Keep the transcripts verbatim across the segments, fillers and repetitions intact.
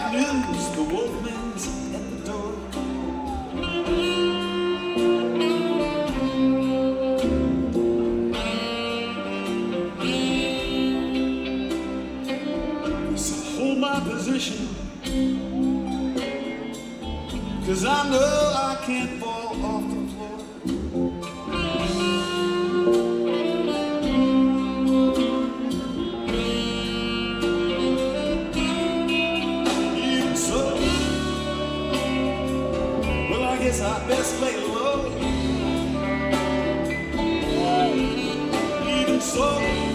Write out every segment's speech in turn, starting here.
bad news, the wolfman's at the door. So hold my position, 'cause I know I can't fall off the floor. Even so, well, I guess I best lay low. Even so,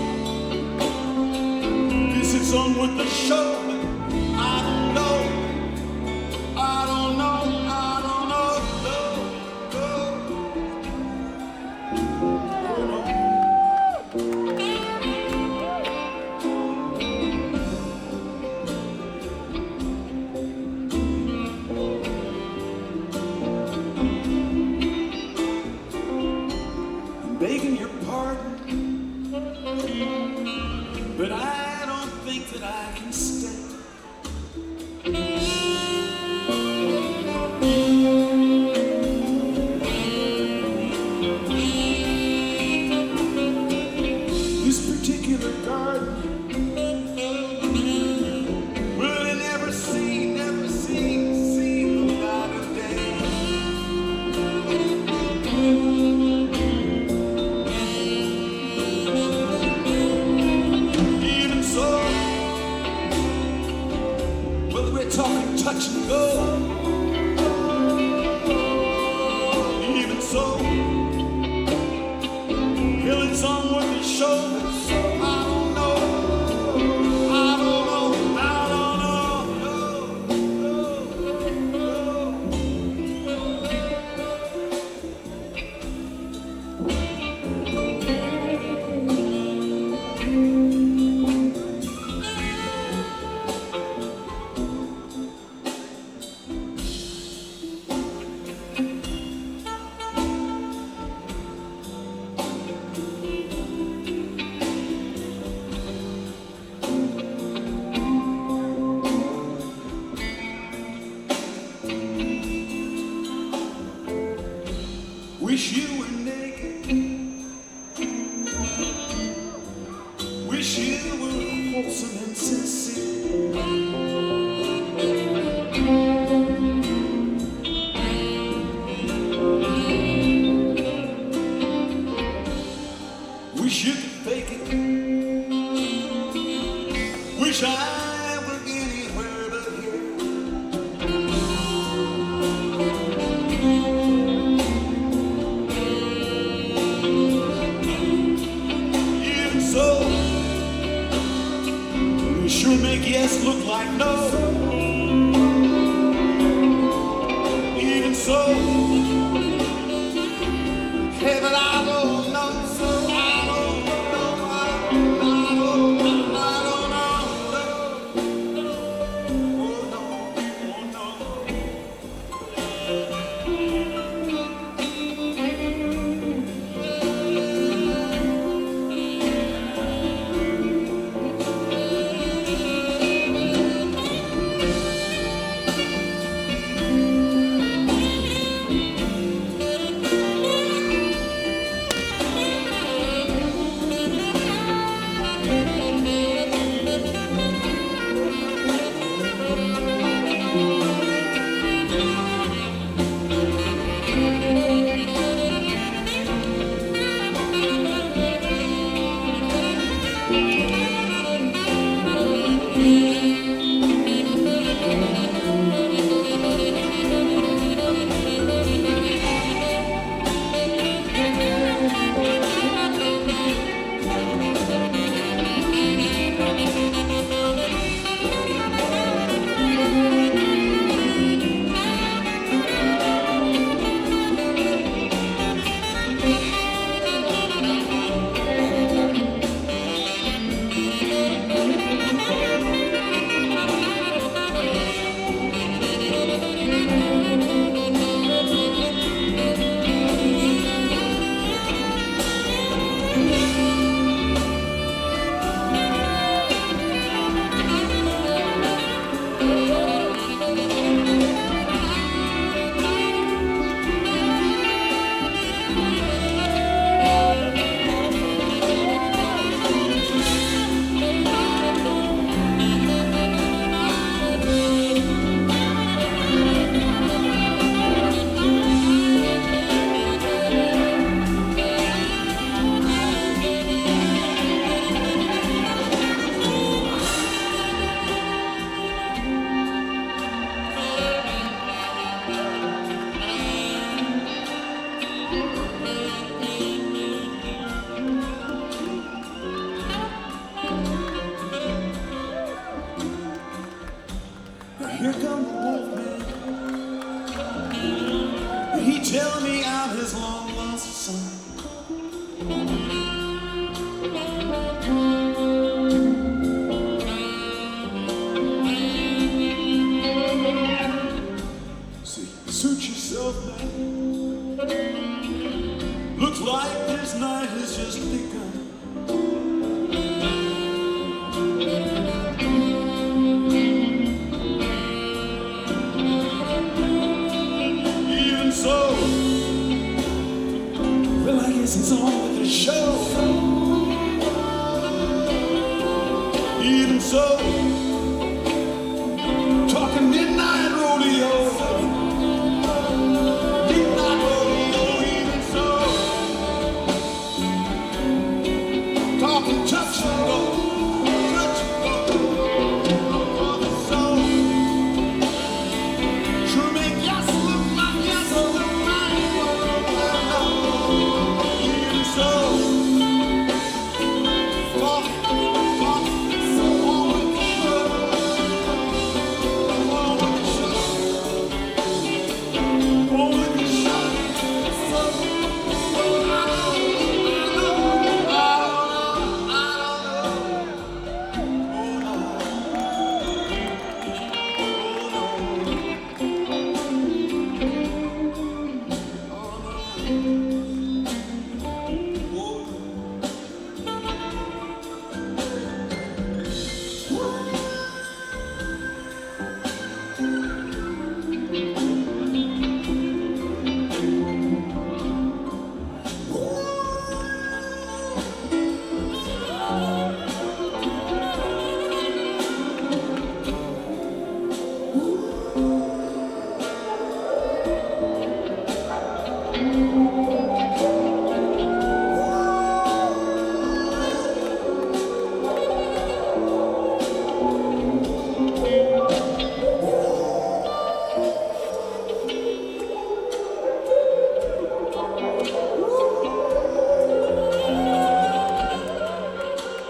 this is on with the show. I don't know. I don't know. I don't know. No, no. Oh, no. I'm begging your pardon, but I don't think that I can stay. This particular garden, well, it never seen, never seen, seen the light of day. Even so, well, we're talking touch and go. Even so, well, it's on with the show. I don't know. I don't know. I don't know. No, no, wish you were naked. Wish you were wholesome and sincere. Wish you could fake it. Wish I were anywhere but here. Even so, we sure make yes look like no. Even so, heaven, I don't know. I don't know. I don't know. I don't know. Oh, no. Oh, no. Here come the wolf man. He tell me I'm his long lost son. See, suit yourself, man. Looks like this night has just begun. Even so, well, I guess it's on with the show. Even so,